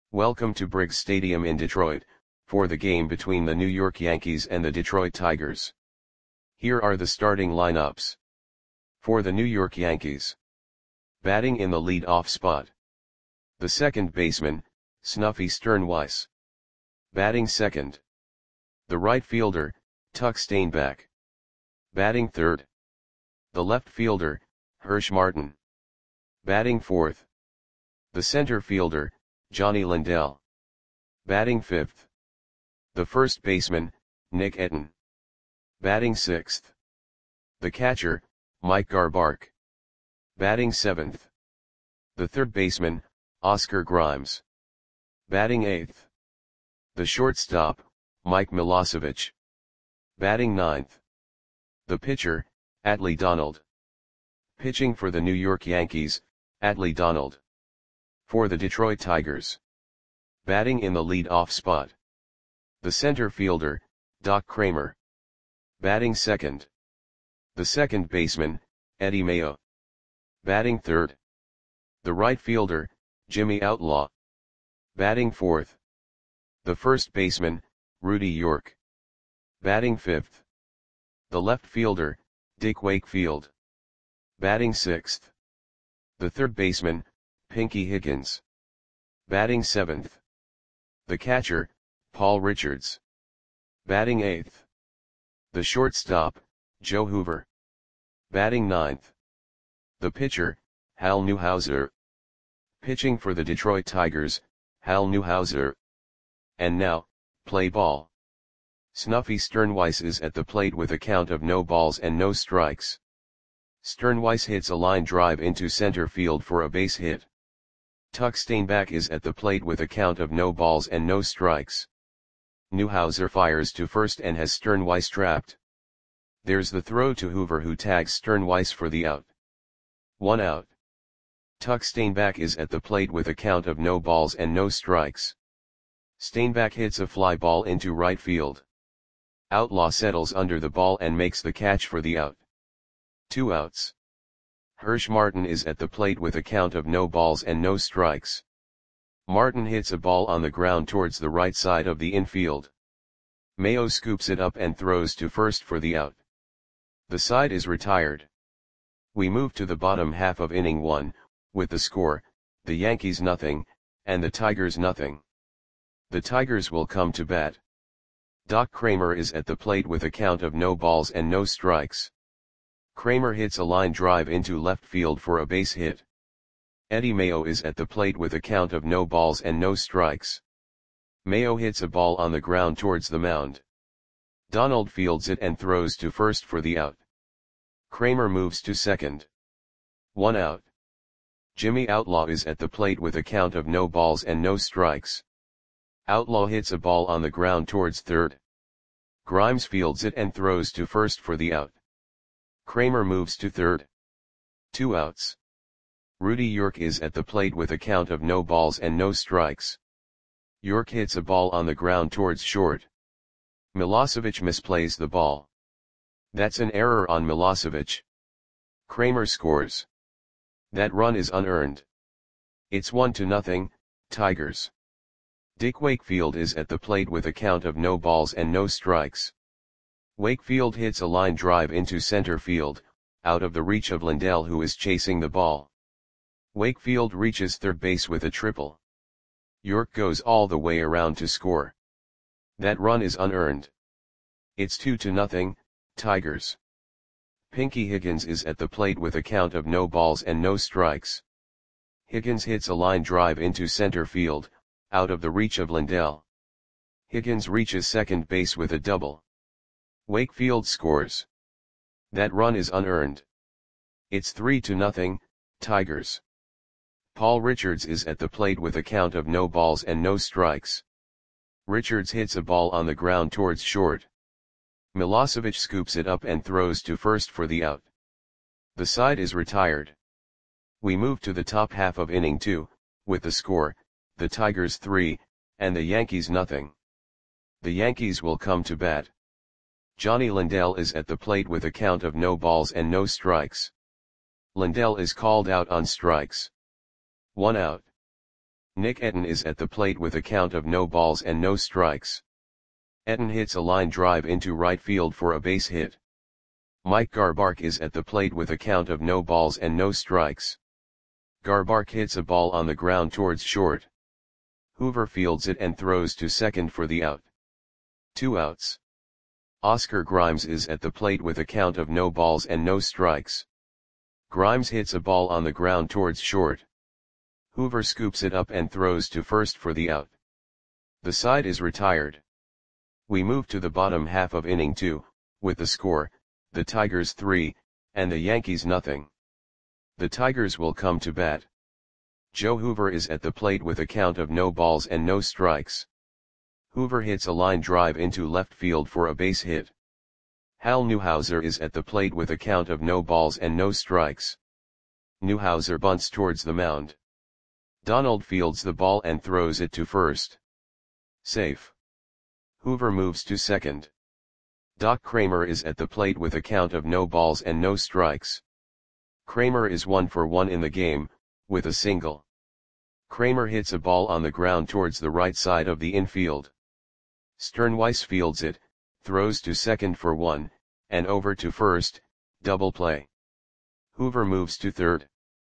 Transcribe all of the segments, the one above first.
Welcome to Briggs Stadium in Detroit, for the game between the New York Yankees and the Detroit Tigers. Here are the starting lineups. For the New York Yankees. Batting in the lead-off spot. The second baseman, Snuffy Sternweiss. Batting second. The right fielder, Tuck Steinbach. Batting third. The left fielder, Hirsch Martin. Batting fourth. The center fielder, Johnny Lindell. Batting fifth. The first baseman, Nick Etten. Batting sixth. The catcher, Mike Garbark. Batting seventh. The third baseman, Oscar Grimes. Batting eighth. The shortstop, Mike Milosevic. Batting ninth. The pitcher, Atlee Donald. Pitching for the New York Yankees, Atlee Donald. For the Detroit Tigers. Batting in the lead-off spot. The center fielder, Doc Kramer. Batting second. The second baseman, Eddie Mayo. Batting third. The right fielder, Jimmy Outlaw. Batting fourth. The first baseman, Rudy York. Batting fifth. The left fielder, Dick Wakefield. Batting sixth. The third baseman, Pinky Higgins. Batting seventh. The catcher, Paul Richards. Batting eighth. The shortstop, Joe Hoover. Batting ninth. The pitcher, Hal Newhouser. Pitching for the Detroit Tigers, Hal Newhouser. And now, play ball. Snuffy Sternweiss is at the plate with a count of no balls and no strikes. Sternweiss hits a line drive into center field for a base hit. Tuck Steinbach is at the plate with a count of no balls and no strikes. Newhouser fires to first and has Sternweiss trapped. There's the throw to Hoover, who tags Sternweiss for the out. 1 out. Tuck Steinbach is at the plate with a count of no balls and no strikes. Steinbach hits a fly ball into right field. Outlaw settles under the ball and makes the catch for the out. 2 outs. Hirsch Martin is at the plate with a count of no balls and no strikes. Martin hits a ball on the ground towards the right side of the infield. Mayo scoops it up and throws to first for the out. The side is retired. We move to the bottom half of inning 1, with the score, the Yankees nothing, and the Tigers nothing. The Tigers will come to bat. Doc Kramer is at the plate with a count of no balls and no strikes. Kramer hits a line drive into left field for a base hit. Eddie Mayo is at the plate with a count of no balls and no strikes. Mayo hits a ball on the ground towards the mound. Donald fields it and throws to first for the out. Kramer moves to second. 1 out. Jimmy Outlaw is at the plate with a count of no balls and no strikes. Outlaw hits a ball on the ground towards third. Grimes fields it and throws to first for the out. Kramer moves to third. 2 outs. Rudy York is at the plate with a count of no balls and no strikes. York hits a ball on the ground towards short. Milosevic misplays the ball. That's an error on Milosevic. Kramer scores. That run is unearned. It's 1-0, Tigers. Dick Wakefield is at the plate with a count of no balls and no strikes. Wakefield hits a line drive into center field, out of the reach of Lindell, who is chasing the ball. Wakefield reaches third base with a triple. York goes all the way around to score. That run is unearned. It's 2-0, Tigers. Pinky Higgins is at the plate with a count of no balls and no strikes. Higgins hits a line drive into center field, out of the reach of Lindell. Higgins reaches second base with a double. Wakefield scores. That run is unearned. It's 3-0, Tigers. Paul Richards is at the plate with a count of no balls and no strikes. Richards hits a ball on the ground towards short. Milosevic scoops it up and throws to first for the out. The side is retired. We move to the top half of inning 2, with the score, the Tigers 3, and the Yankees nothing. The Yankees will come to bat. Johnny Lindell is at the plate with a count of no balls and no strikes. Lindell is called out on strikes. 1 out. Nick Etten is at the plate with a count of no balls and no strikes. Etten hits a line drive into right field for a base hit. Mike Garbark is at the plate with a count of no balls and no strikes. Garbark hits a ball on the ground towards short. Hoover fields it and throws to second for the out. 2 outs. Oscar Grimes is at the plate with a count of no balls and no strikes. Grimes hits a ball on the ground towards short. Hoover scoops it up and throws to first for the out. The side is retired. We move to the bottom half of inning 2, with the score, the Tigers 3, and the Yankees nothing. The Tigers will come to bat. Joe Hoover is at the plate with a count of no balls and no strikes. Hoover hits a line drive into left field for a base hit. Hal Newhouser is at the plate with a count of no balls and no strikes. Newhouser bunts towards the mound. Donald fields the ball and throws it to first. Safe. Hoover moves to second. Doc Kramer is at the plate with a count of no balls and no strikes. Kramer is 1 for 1 in the game, with a single. Kramer hits a ball on the ground towards the right side of the infield. Sternweiss fields it, throws to second for 1, and over to first, double play. Hoover moves to third.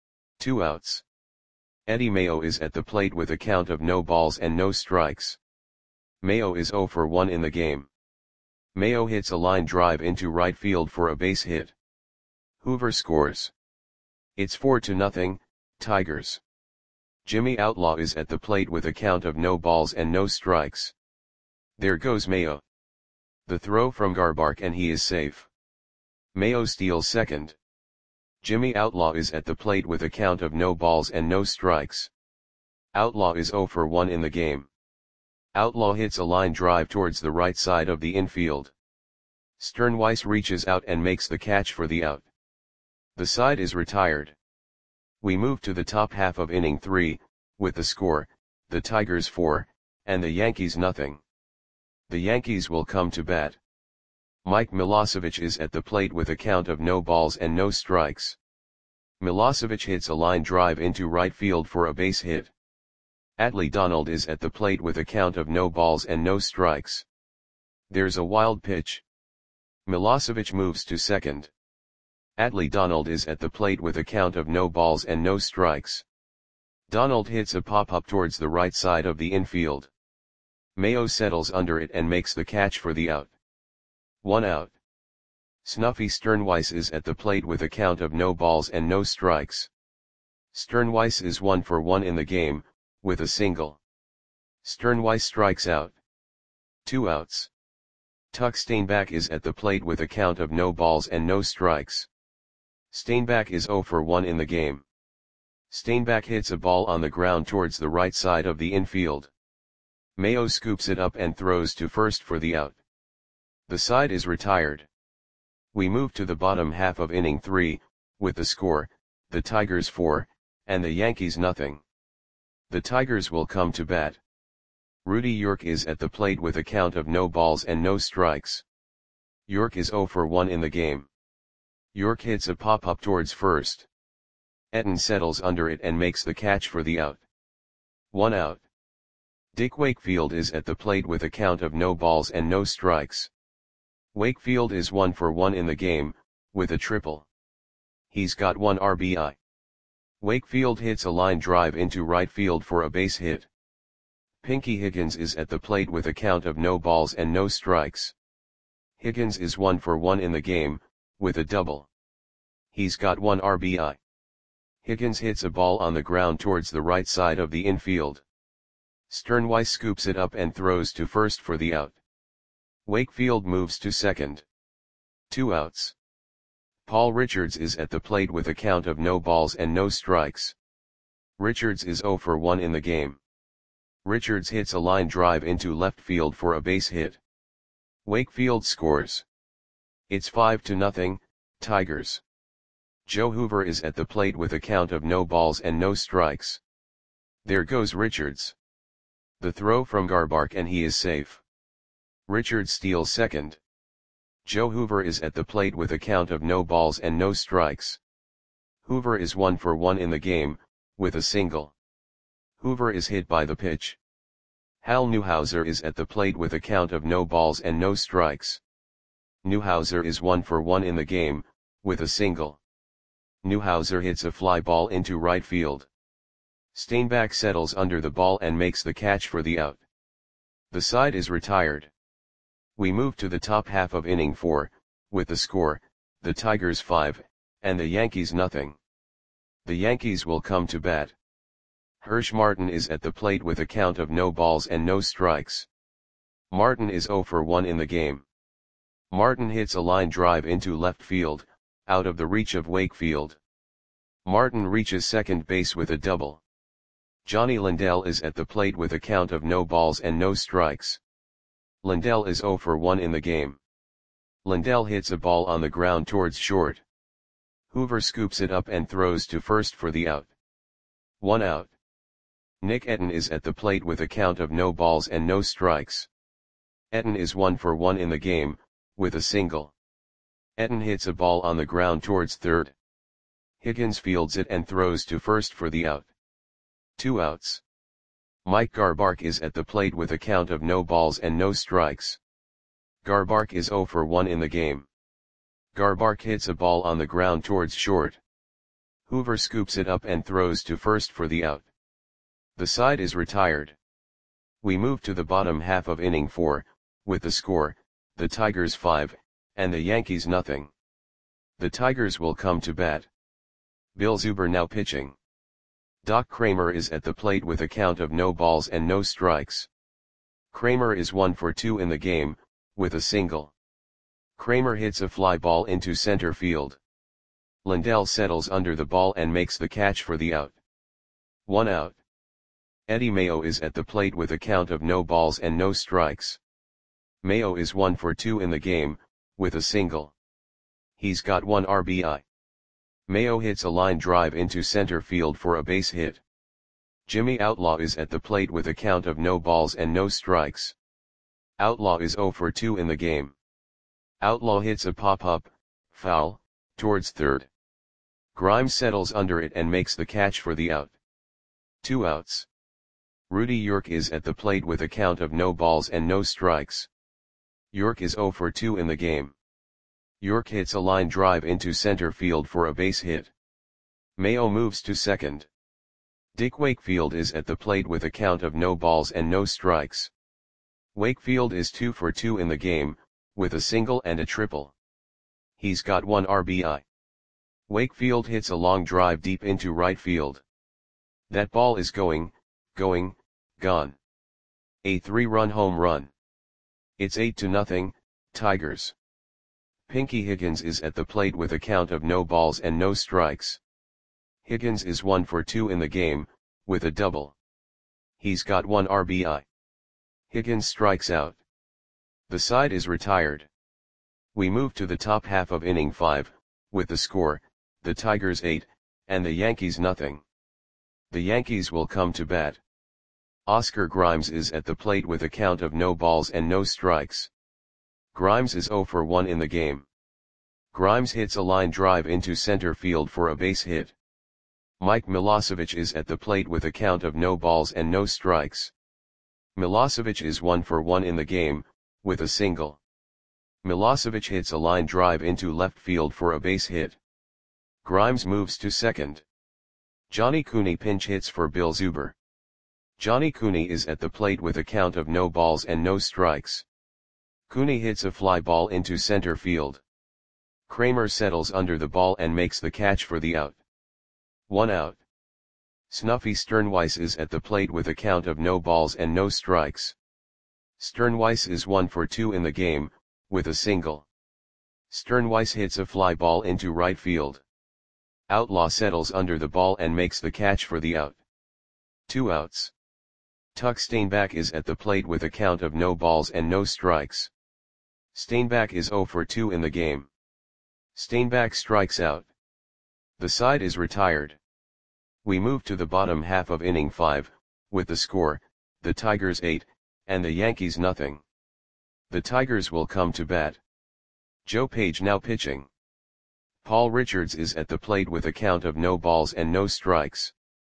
2 outs. Eddie Mayo is at the plate with a count of no balls and no strikes. Mayo is 0 for 1 in the game. Mayo hits a line drive into right field for a base hit. Hoover scores. It's 4-0, Tigers. Jimmy Outlaw is at the plate with a count of no balls and no strikes. There goes Mayo. The throw from Garbark and he is safe. Mayo steals second. Jimmy Outlaw is at the plate with a count of no balls and no strikes. Outlaw is 0 for 1 in the game. Outlaw hits a line drive towards the right side of the infield. Sternweiss reaches out and makes the catch for the out. The side is retired. We move to the top half of inning 3, with the score, the Tigers 4, and the Yankees nothing. The Yankees will come to bat. Mike Milosevic is at the plate with a count of no balls and no strikes. Milosevic hits a line drive into right field for a base hit. Atlee Donald is at the plate with a count of no balls and no strikes. There's a wild pitch. Milosevic moves to second. Atlee Donald is at the plate with a count of no balls and no strikes. Donald hits a pop-up towards the right side of the infield. Mayo settles under it and makes the catch for the out. 1 out. Snuffy Sternweiss is at the plate with a count of no balls and no strikes. Sternweiss is 1 for 1 in the game, with a single. Sternweiss strikes out. 2 outs. Tuck Steinbach is at the plate with a count of no balls and no strikes. Steinbach is 0 for 1 in the game. Steinbach hits a ball on the ground towards the right side of the infield. Mayo scoops it up and throws to first for the out. The side is retired. We move to the bottom half of inning 3, with the score, the Tigers 4, and the Yankees nothing. The Tigers will come to bat. Rudy York is at the plate with a count of no balls and no strikes. York is 0 for 1 in the game. York hits a pop-up towards first. Etten settles under it and makes the catch for the out. 1 out. Dick Wakefield is at the plate with a count of no balls and no strikes. Wakefield is 1 for 1 in the game, with a triple. He's got 1 RBI. Wakefield hits a line drive into right field for a base hit. Pinky Higgins is at the plate with a count of no balls and no strikes. Higgins is 1 for 1 in the game, with a double. He's got 1 RBI. Higgins hits a ball on the ground towards the right side of the infield. Sternweiss scoops it up and throws to first for the out. Wakefield moves to second. 2 outs. Paul Richards is at the plate with a count of no balls and no strikes. Richards is 0 for 1 in the game. Richards hits a line drive into left field for a base hit. Wakefield scores. It's 5-0, Tigers. Joe Hoover is at the plate with a count of no balls and no strikes. There goes Richards. The throw from Garbark and he is safe. Richards steals second. Joe Hoover is at the plate with a count of no balls and no strikes. Hoover is 1 for 1 in the game, with a single. Hoover is hit by the pitch. Hal Newhouser is at the plate with a count of no balls and no strikes. Newhouser is 1 for 1 in the game, with a single. Newhouser hits a fly ball into right field. Steinbach settles under the ball and makes the catch for the out. The side is retired. We move to the top half of inning 4, with the score, the Tigers 5, and the Yankees nothing. The Yankees will come to bat. Hirsch Martin is at the plate with a count of no balls and no strikes. Martin is 0 for 1 in the game. Martin hits a line drive into left field, out of the reach of Wakefield. Martin reaches second base with a double. Johnny Lindell is at the plate with a count of no balls and no strikes. Lindell is 0 for 1 in the game. Lindell hits a ball on the ground towards short. Hoover scoops it up and throws to first for the out. 1 out. Nick Etten is at the plate with a count of no balls and no strikes. Etten is 1 for 1 in the game, with a single. Etten hits a ball on the ground towards third. Higgins fields it and throws to first for the out. 2 outs. Mike Garbark is at the plate with a count of no balls and no strikes. Garbark is 0 for 1 in the game. Garbark hits a ball on the ground towards short. Hoover scoops it up and throws to first for the out. The side is retired. We move to the bottom half of inning 4, with the score, the Tigers 5, and the Yankees nothing. The Tigers will come to bat. Bill Zuber now pitching. Doc Kramer is at the plate with a count of no balls and no strikes. Kramer is 1 for 2 in the game, with a single. Kramer hits a fly ball into center field. Lindell settles under the ball and makes the catch for the out. 1 out. Eddie Mayo is at the plate with a count of no balls and no strikes. Mayo is 1 for 2 in the game, with a single. He's got 1 RBI. Mayo hits a line drive into center field for a base hit. Jimmy Outlaw is at the plate with a count of no balls and no strikes. Outlaw is 0 for 2 in the game. Outlaw hits a pop-up, foul, towards third. Grimes settles under it and makes the catch for the out. 2 outs. Rudy York is at the plate with a count of no balls and no strikes. York is 0 for 2 in the game. York hits a line drive into center field for a base hit. Mayo moves to second. Dick Wakefield is at the plate with a count of no balls and no strikes. Wakefield is 2 for 2 in the game, with a single and a triple. He's got 1 RBI. Wakefield hits a long drive deep into right field. That ball is going, gone. A 3-run home run. It's 8-0, Tigers. Pinky Higgins is at the plate with a count of no balls and no strikes. Higgins is 1 for 2 in the game, with a double. He's got 1 RBI. Higgins strikes out. The side is retired. We move to the top half of inning 5, with the score, the Tigers 8, and the Yankees nothing. The Yankees will come to bat. Oscar Grimes is at the plate with a count of no balls and no strikes. Grimes is 0 for 1 in the game. Grimes hits a line drive into center field for a base hit. Mike Milosevic is at the plate with a count of no balls and no strikes. Milosevic is 1 for 1 in the game, with a single. Milosevic hits a line drive into left field for a base hit. Grimes moves to second. Johnny Cooney pinch hits for Bill Zuber. Johnny Cooney is at the plate with a count of no balls and no strikes. Cooney hits a fly ball into center field. Kramer settles under the ball and makes the catch for the out. 1 out. Snuffy Sternweiss is at the plate with a count of no balls and no strikes. Sternweiss is 1 for 2 in the game, with a single. Sternweiss hits a fly ball into right field. Outlaw settles under the ball and makes the catch for the out. 2 outs. Tuck Steinbach is at the plate with a count of no balls and no strikes. Steinbach is 0 for 2 in the game. Steinbach strikes out. The side is retired. We move to the bottom half of inning 5, with the score, the Tigers 8, and the Yankees nothing. The Tigers will come to bat. Joe Page now pitching. Paul Richards is at the plate with a count of no balls and no strikes.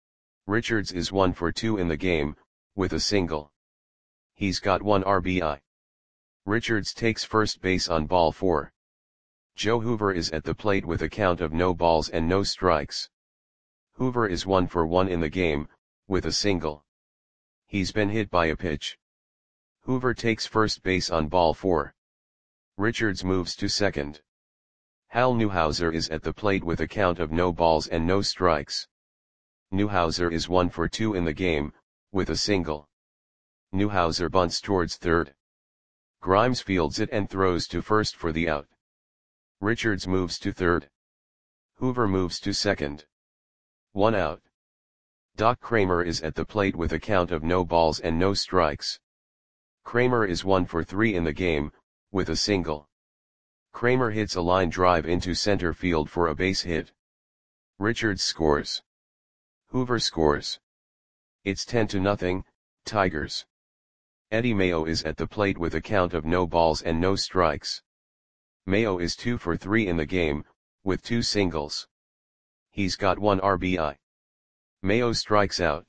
Richards is 1 for 2 in the game, with a single. He's got 1 RBI. Richards takes first base on ball 4. Joe Hoover is at the plate with a count of no balls and no strikes. Hoover is 1 for 1 in the game, with a single. He's been hit by a pitch. Hoover takes first base on ball 4. Richards moves to second. Hal Newhouser is at the plate with a count of no balls and no strikes. Newhouser is 1 for 2 in the game, with a single. Newhouser bunts towards third. Grimes fields it and throws to first for the out. Richards moves to third. Hoover moves to second. 1 out. Doc Kramer is at the plate with a count of no balls and no strikes. Kramer is 1 for 3 in the game, with a single. Kramer hits a line drive into center field for a base hit. Richards scores. Hoover scores. It's 10-0, Tigers. Eddie Mayo is at the plate with a count of no balls and no strikes. Mayo is 2 for 3 in the game, with 2 singles. He's got 1 RBI. Mayo strikes out.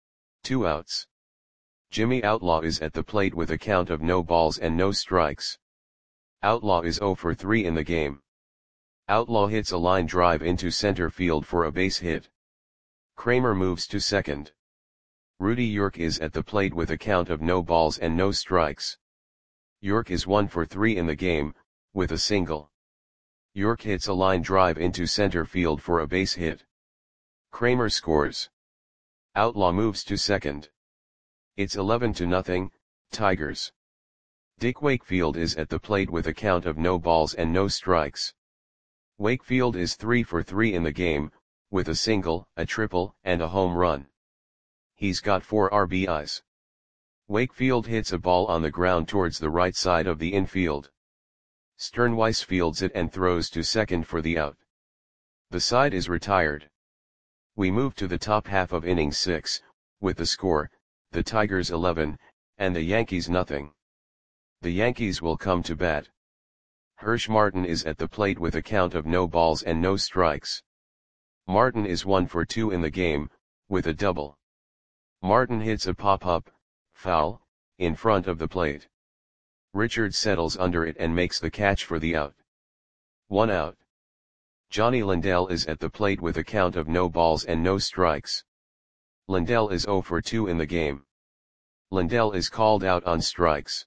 2 outs. Jimmy Outlaw is at the plate with a count of no balls and no strikes. Outlaw is 0 for 3 in the game. Outlaw hits a line drive into center field for a base hit. Kramer moves to second. Rudy York is at the plate with a count of no balls and no strikes. York is 1 for 3 in the game, with a single. York hits a line drive into center field for a base hit. Kramer scores. Outlaw moves to second. It's 11-0, Tigers. Dick Wakefield is at the plate with a count of no balls and no strikes. Wakefield is 3 for 3 in the game, with a single, a triple, and a home run. He's got 4 RBIs. Wakefield hits a ball on the ground towards the right side of the infield. Sternweiss fields it and throws to second for the out. The side is retired. We move to the top half of inning 6, with the score, the Tigers 11, and the Yankees nothing. The Yankees will come to bat. Hirsch Martin is at the plate with a count of no balls and no strikes. Martin is 1 for 2 in the game, with a double. Martin hits a pop-up, foul, in front of the plate. Richards settles under it and makes the catch for the out. 1 out. Johnny Lindell is at the plate with a count of no balls and no strikes. Lindell is 0 for 2 in the game. Lindell is called out on strikes.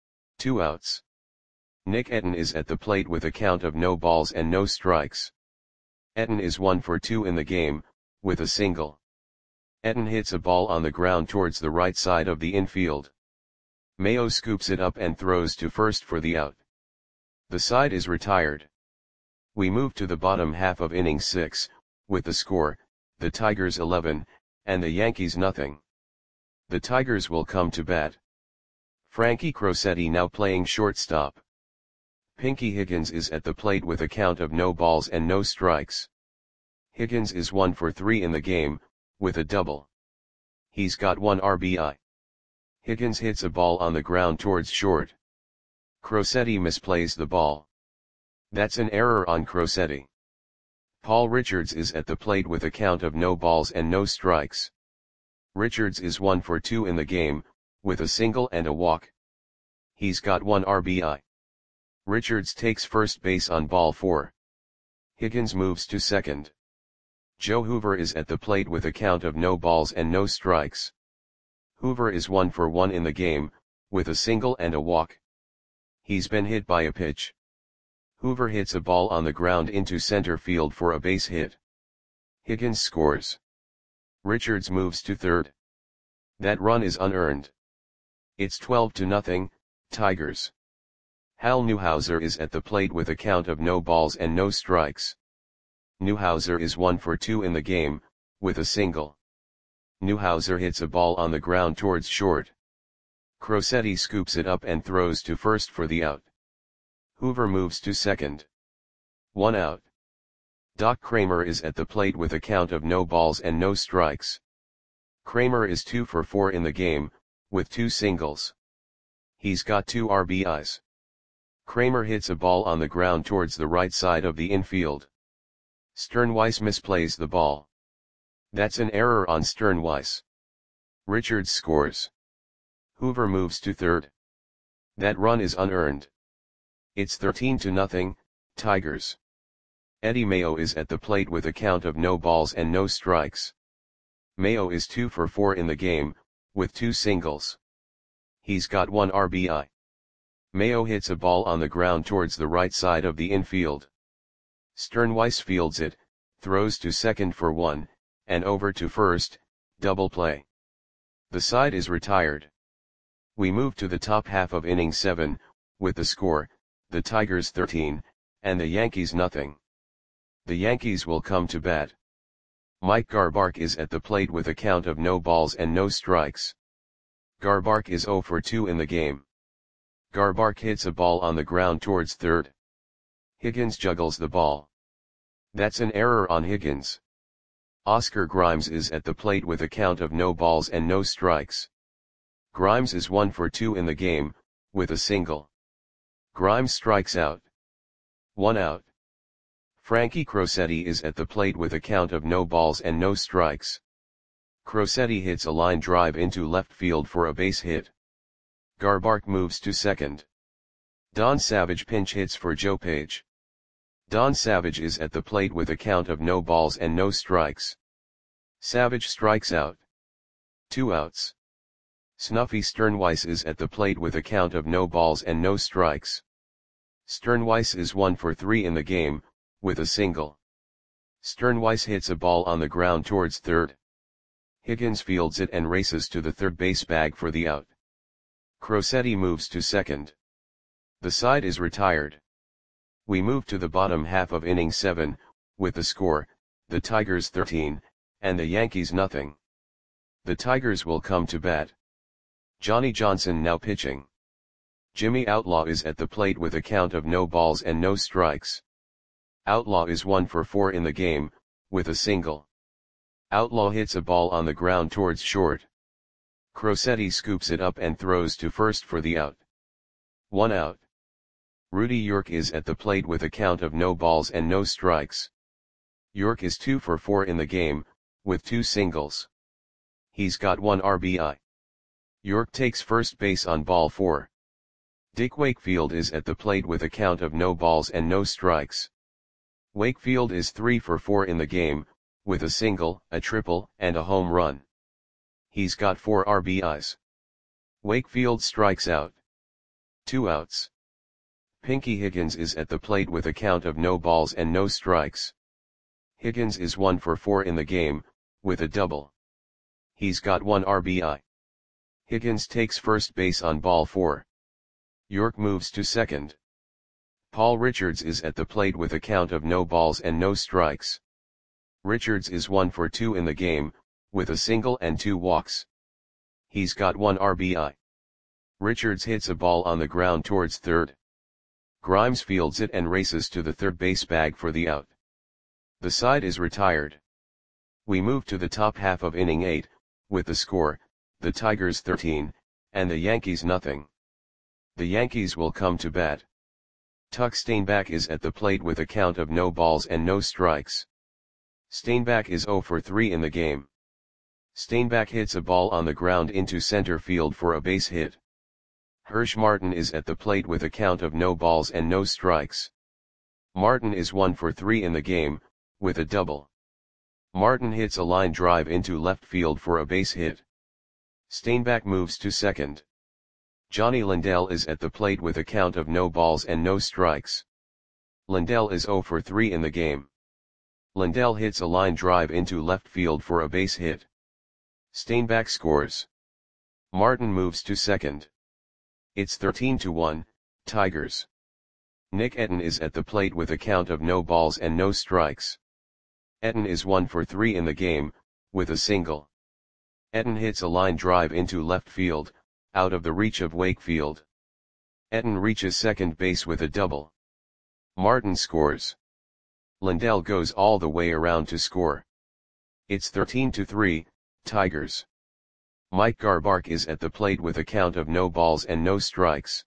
2 outs. Nick Etten is at the plate with a count of no balls and no strikes. Etten is 1 for 2 in the game, with a single. Etten hits a ball on the ground towards the right side of the infield. Mayo scoops it up and throws to first for the out. The side is retired. We move to the bottom half of inning 6, with the score, the Tigers 11, and the Yankees nothing. The Tigers will come to bat. Frankie Crosetti now playing shortstop. Pinky Higgins is at the plate with a count of no balls and no strikes. Higgins is 1 for 3 in the game, with a double. He's got 1 RBI. Higgins hits a ball on the ground towards short. Crosetti misplays the ball. That's an error on Crosetti. Paul Richards is at the plate with a count of no balls and no strikes. Richards is 1 for 2 in the game, with a single and a walk. He's got 1 RBI. Richards takes first base on ball 4. Higgins moves to second. Joe Hoover is at the plate with a count of no balls and no strikes. Hoover is 1 for 1 in the game, with a single and a walk. He's been hit by a pitch. Hoover hits a ball on the ground into center field for a base hit. Higgins scores. Richards moves to third. That run is unearned. It's 12-0, Tigers. Hal Newhouser is at the plate with a count of no balls and no strikes. Newhouser is 1 for 2 in the game, with a single. Newhouser hits a ball on the ground towards short. Crosetti scoops it up and throws to first for the out. Hoover moves to second. 1 out. Doc Kramer is at the plate with a count of no balls and no strikes. Kramer is 2 for 4 in the game, with 2 singles. He's got 2 RBIs. Kramer hits a ball on the ground towards the right side of the infield. Sternweiss misplays the ball. That's an error on Sternweiss. Richards scores. Hoover moves to third. That run is unearned. It's 13-0, Tigers. Eddie Mayo is at the plate with a count of no balls and no strikes. Mayo is 2 for 4 in the game, with 2 singles. He's got 1 RBI. Mayo hits a ball on the ground towards the right side of the infield. Sternweiss fields it, throws to second for 1, and over to first, double play. The side is retired. We move to the top half of inning 7, with the score, the Tigers 13, and the Yankees nothing. The Yankees will come to bat. Mike Garbark is at the plate with a count of no balls and no strikes. Garbark is 0 for 2 in the game. Garbark hits a ball on the ground towards third. Higgins juggles the ball. That's an error on Higgins. Oscar Grimes is at the plate with a count of no balls and no strikes. Grimes is 1 for 2 in the game, with a single. Grimes strikes out. 1 out. Frankie Crosetti is at the plate with a count of no balls and no strikes. Crosetti hits a line drive into left field for a base hit. Garbark moves to second. Don Savage pinch hits for Joe Page. Don Savage is at the plate with a count of no balls and no strikes. Savage strikes out. 2 outs. Snuffy Sternweiss is at the plate with a count of no balls and no strikes. Sternweiss is 1 for 3 in the game, with a single. Sternweiss hits a ball on the ground towards third. Higgins fields it and races to the third base bag for the out. Crosetti moves to second. The side is retired. We move to the bottom half of inning 7, with the score, the Tigers 13, and the Yankees nothing. The Tigers will come to bat. Johnny Johnson now pitching. Jimmy Outlaw is at the plate with a count of no balls and no strikes. Outlaw is 1 for 4 in the game, with a single. Outlaw hits a ball on the ground towards short. Crosetti scoops it up and throws to first for the out. 1 out. Rudy York is at the plate with a count of no balls and no strikes. York is 2 for 4 in the game, with 2 singles. He's got 1 RBI. York takes first base on ball 4. Dick Wakefield is at the plate with a count of no balls and no strikes. Wakefield is 3 for 4 in the game, with a single, a triple, and a home run. He's got 4 RBIs. Wakefield strikes out. 2 outs. Pinky Higgins is at the plate with a count of no balls and no strikes. Higgins is 1 for 4 in the game, with a double. He's got 1 RBI. Higgins takes first base on ball 4. York moves to second. Paul Richards is at the plate with a count of no balls and no strikes. Richards is 1 for 2 in the game, with a single and 2 walks. He's got 1 RBI. Richards hits a ball on the ground towards third. Grimes fields it and races to the third base bag for the out. The side is retired. We move to the top half of inning 8, with the score, the Tigers 13, and the Yankees nothing. The Yankees will come to bat. Tuck Steinbach is at the plate with a count of no balls and no strikes. Steinbach is 0 for 3 in the game. Steinbach hits a ball on the ground into center field for a base hit. Hirsch Martin is at the plate with a count of no balls and no strikes. Martin is 1 for 3 in the game, with a double. Martin hits a line drive into left field for a base hit. Steinbach moves to second. Johnny Lindell is at the plate with a count of no balls and no strikes. Lindell is 0 for 3 in the game. Lindell hits a line drive into left field for a base hit. Steinbach scores. Martin moves to second. It's 13-1, Tigers. Nick Etten is at the plate with a count of no balls and no strikes. Etten is 1 for 3 in the game, with a single. Etten hits a line drive into left field, out of the reach of Wakefield. Etten reaches second base with a double. Martin scores. Lindell goes all the way around to score. It's 13-3, Tigers. Mike Garbark is at the plate with a count of no balls and no strikes.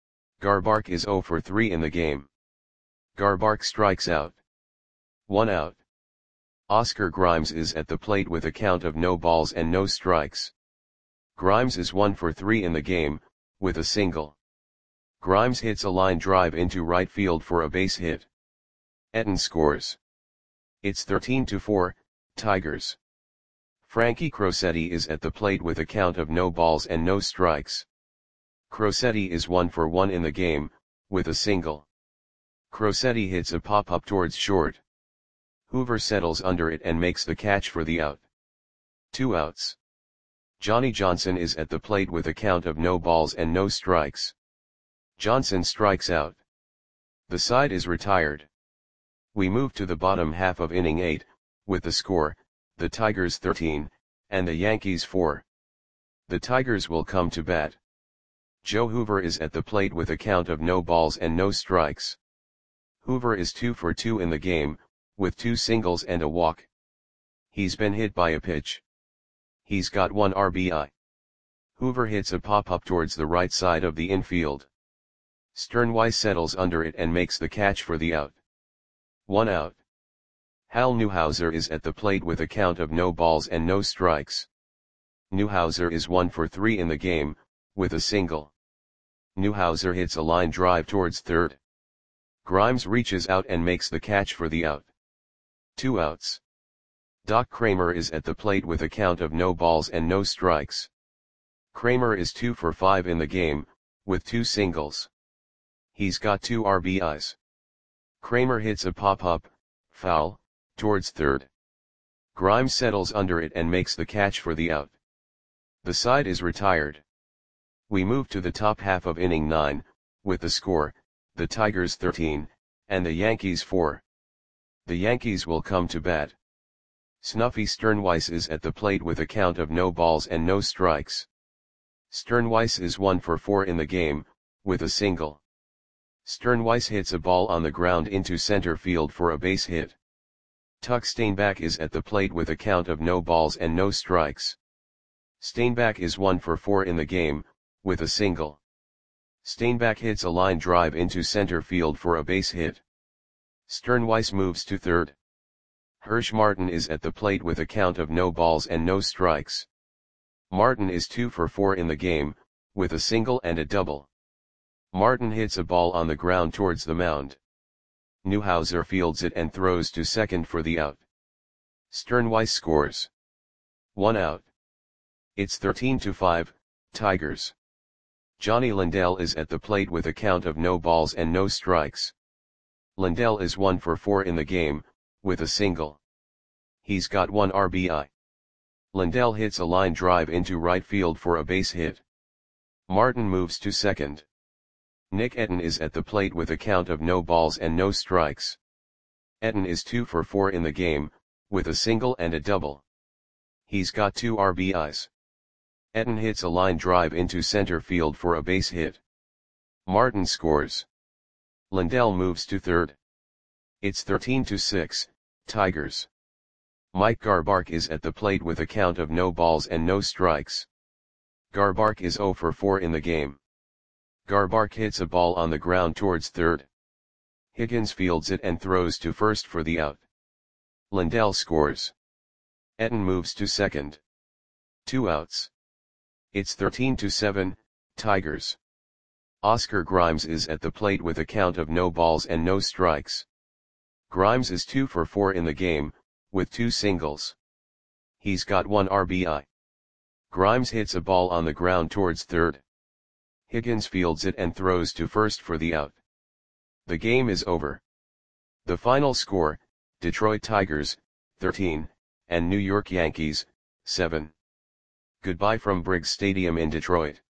Garbark is 0 for 3 in the game. Garbark strikes out. 1 out. Oscar Grimes is at the plate with a count of no balls and no strikes. Grimes is 1 for 3 in the game, with a single. Grimes hits a line drive into right field for a base hit. Etten scores. It's 13-4, Tigers. Frankie Crosetti is at the plate with a count of no balls and no strikes. Crosetti is 1 for 1 in the game, with a single. Crosetti hits a pop-up towards short. Hoover settles under it and makes the catch for the out. 2 outs. Johnny Johnson is at the plate with a count of no balls and no strikes. Johnson strikes out. The side is retired. We move to the bottom half of inning 8, with the score, the Tigers 13, and the Yankees 4. The Tigers will come to bat. Joe Hoover is at the plate with a count of no balls and no strikes. Hoover is 2 for 2 in the game, with 2 singles and a walk. He's been hit by a pitch. He's got 1 RBI. Hoover hits a pop-up towards the right side of the infield. Sternweiss settles under it and makes the catch for the out. 1 out. Hal Newhouser is at the plate with a count of no balls and no strikes. Newhouser is 1 for 3 in the game, with a single. Newhouser hits a line drive towards third. Grimes reaches out and makes the catch for the out. 2 outs. Doc Kramer is at the plate with a count of no balls and no strikes. Kramer is 2 for 5 in the game, with 2 singles. He's got 2 RBIs. Kramer hits a pop-up, foul, towards third. Grimes settles under it and makes the catch for the out. The side is retired. We move to the top half of inning 9, with the score, the Tigers 13, and the Yankees 4. The Yankees will come to bat. Snuffy Sternweiss is at the plate with a count of no balls and no strikes. Sternweiss is 1 for 4 in the game, with a single. Sternweiss hits a ball on the ground into center field for a base hit. Tuck Steinbach is at the plate with a count of no balls and no strikes. Steinbach is 1 for 4 in the game, with a single. Steinbach hits a line drive into center field for a base hit. Sternweiss moves to third. Hirsch Martin is at the plate with a count of no balls and no strikes. Martin is 2 for 4 in the game, with a single and a double. Martin hits a ball on the ground towards the mound. Newhouser fields it and throws to second for the out. Sternweiss scores. 1 out. It's 13-5, Tigers. Johnny Lindell is at the plate with a count of no balls and no strikes. Lindell is 1 for 4 in the game, with a single. He's got 1 RBI. Lindell hits a line drive into right field for a base hit. Martin moves to second. Nick Etten is at the plate with a count of no balls and no strikes. Etten is 2 for 4 in the game, with a single and a double. He's got 2 RBIs. Etten hits a line drive into center field for a base hit. Martin scores. Lindell moves to third. It's 13-6, Tigers. Mike Garbark is at the plate with a count of no balls and no strikes. Garbark is 0 for 4 in the game. Garbark hits a ball on the ground towards third. Higgins fields it and throws to first for the out. Lindell scores. Etten moves to second. 2 outs. It's 13-7, Tigers. Oscar Grimes is at the plate with a count of no balls and no strikes. Grimes is 2 for 4 in the game, with 2 singles. He's got 1 RBI. Grimes hits a ball on the ground towards third. Higgins fields it and throws to first for the out. The game is over. The final score, Detroit Tigers, 13, and New York Yankees, 7. Goodbye from Briggs Stadium in Detroit.